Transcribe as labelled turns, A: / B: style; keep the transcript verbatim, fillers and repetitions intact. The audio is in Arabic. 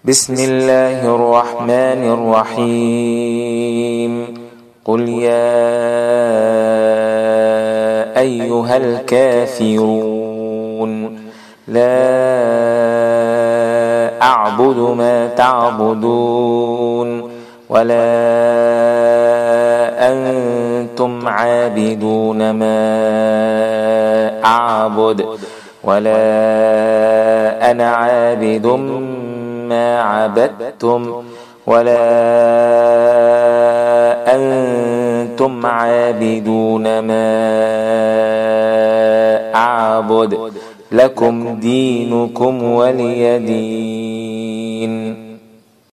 A: بسم الله الرحمن الرحيم قل يا أيها الكافرون لا أعبد ما تعبدون ولا أنتم عابدون ما أعبد ولا أنا عابد ما عبدتم ولا أنتم عابدون ما أعبد لكم دينكم ولي دين.